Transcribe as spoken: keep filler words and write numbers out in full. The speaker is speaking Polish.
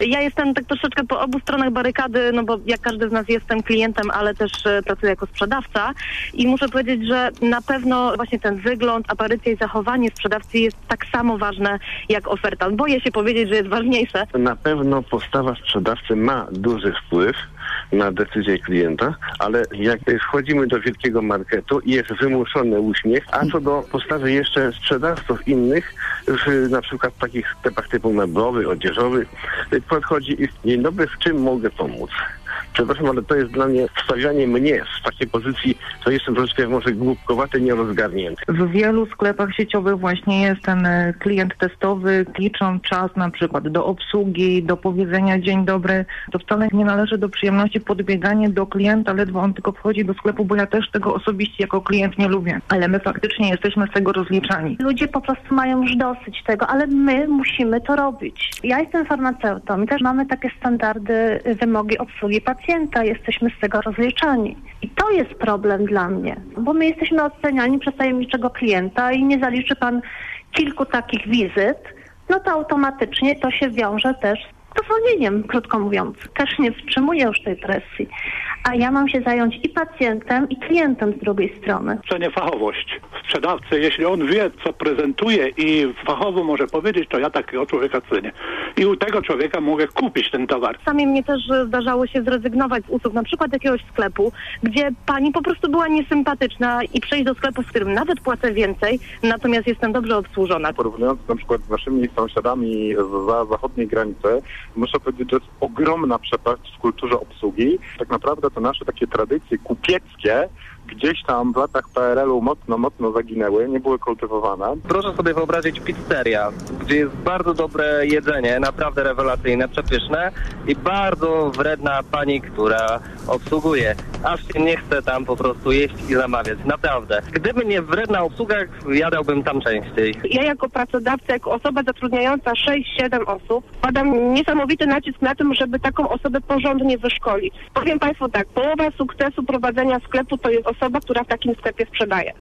Ja jestem tak troszeczkę po obu stronach barykady, no bo jak każdy z nas jestem klientem, ale też e, pracuję jako sprzedawca i muszę powiedzieć, że na pewno właśnie ten wygląd, aparycja i zachowanie sprzedawcy jest tak samo ważne jak oferta. Boję się powiedzieć, że jest ważniejsze. Na pewno postawa sprzedawcy ma duży wpływ na decyzję klienta, ale jak wchodzimy do wielkiego marketu i jest wymuszony uśmiech, a co do postawy jeszcze sprzedawców innych, w, na przykład w takich sklepach typu meblowych, odzieżowych, podchodzi i dzień dobry, w czym mogę pomóc? Przepraszam, ale to jest dla mnie wstawianie mnie w takiej pozycji, to jestem troszeczkę może głupkowaty, nierozgarnięty. W wielu sklepach sieciowych właśnie jest ten klient testowy, liczą czas na przykład do obsługi, do powiedzenia dzień dobry. To wcale nie należy do przyjemności podbieganie do klienta, ledwo on tylko wchodzi do sklepu, bo ja też tego osobiście jako klient nie lubię. Ale my faktycznie jesteśmy z tego rozliczani. Ludzie po prostu mają już dosyć tego, ale my musimy to robić. Ja jestem farmaceutą i też mamy takie standardy, wymogi obsługi pacjenta, jesteśmy z tego rozliczani. I to jest problem dla mnie, bo my jesteśmy oceniani przez tajemniczego klienta i nie zaliczy pan kilku takich wizyt, no to automatycznie to się wiąże też z zwolnieniem, krótko mówiąc. Też nie wstrzymuję już tej presji. A ja mam się zająć i pacjentem, i klientem z drugiej strony. Cenię fachowość sprzedawcy. Jeśli on wie, co prezentuje i fachowo może powiedzieć, to ja takiego człowieka cenię. I u tego człowieka mogę kupić ten towar. Czasami mnie też zdarzało się zrezygnować z usług, na przykład jakiegoś sklepu, gdzie pani po prostu była niesympatyczna i przejść do sklepu, w którym nawet płacę więcej, natomiast jestem dobrze obsłużona. Porównując na przykład z naszymi sąsiadami za zachodniej granicy, muszę powiedzieć, że jest ogromna przepaść w kulturze obsługi. Tak naprawdę to nasze takie tradycje kupieckie gdzieś tam w latach P R L u mocno, mocno zaginęły, nie były kultywowane. Proszę sobie wyobrazić pizzeria, gdzie jest bardzo dobre jedzenie, naprawdę rewelacyjne, przepyszne i bardzo wredna pani, która obsługuje. Aż się nie chce tam po prostu jeść i zamawiać, naprawdę. Gdyby nie wredna obsługa, jadałbym tam częściej. Ja jako pracodawca, jako osoba zatrudniająca sześć siedem osób, kładam niesamowity nacisk na tym, żeby taką osobę porządnie wyszkolić. Powiem Państwu tak, połowa sukcesu prowadzenia sklepu to jest osoba, która w takim sklepie sprzedaje.